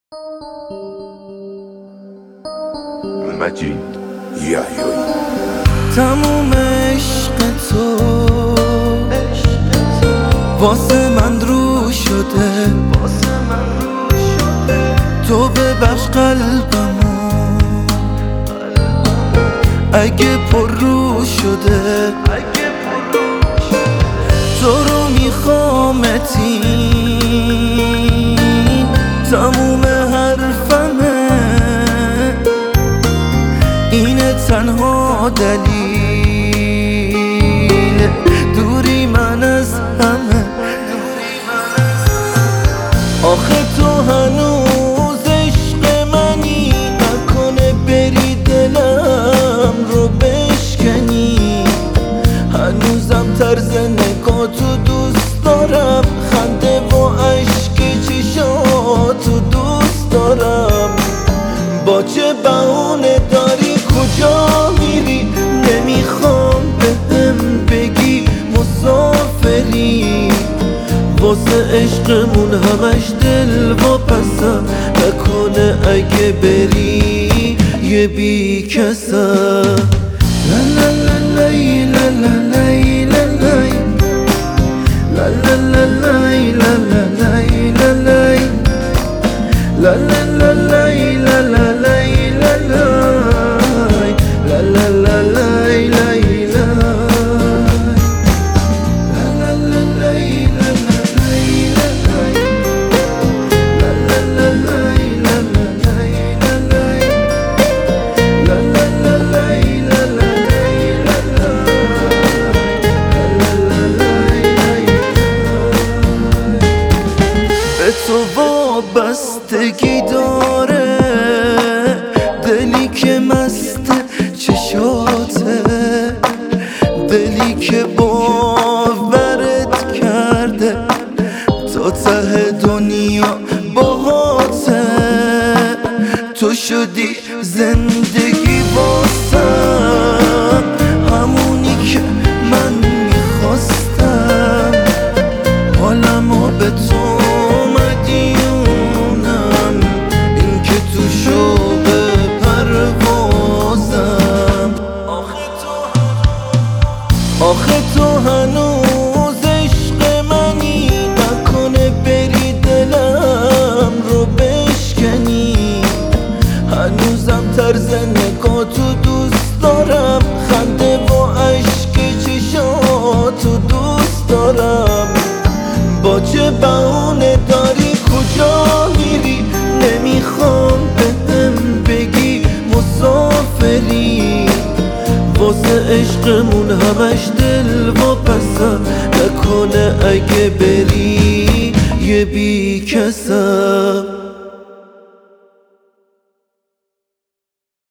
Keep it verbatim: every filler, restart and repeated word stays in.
مجید یحیایی. تموم عشق تو واسه من رو شده، تو ببخش قلبمو اگه پر رو شده. تو رو میخوامتین تموم حرفمه، اینه تنها دلیل دوری من از همه. آخه تو هنوز عشق منی، نکنه بری دلم رو بشکنی. هنوزم طرز نگاه تو دوست دارم، خنده و عشق چشاتو دوست دارم. با چه بهونه داری کجا میری؟ نمیخوام بهم بگی مسافری. واسه عشقمون همش دل واپسم، نکنه اگه بری یه بی کسم. لا لا لا لای لا لا لای لا لای لا لا لا لای لا لا لای لا لای لا لا لا لای لا لا لای لا لای لا لا لا لای لای تو وابستگی داره، دلی که مست چشاته، دلی که باورت کرده تا ته دنیا باهاته. تو شدی زندگی واسم، همونی که من میخواستم. حالمو به تو آخه تو هنوز عشق منی، نکنه بری دلم رو بشکنی. هنوزم طرز نگاه تو دوست دارم، خنده و عشق چشاتو دوست دارم. با چه بهونه داری کجا میری؟ نمیخوام بهم بگی مسافری. واسه عشقمون همش دل واپسم، نکنه اگه بری یه بی کسم.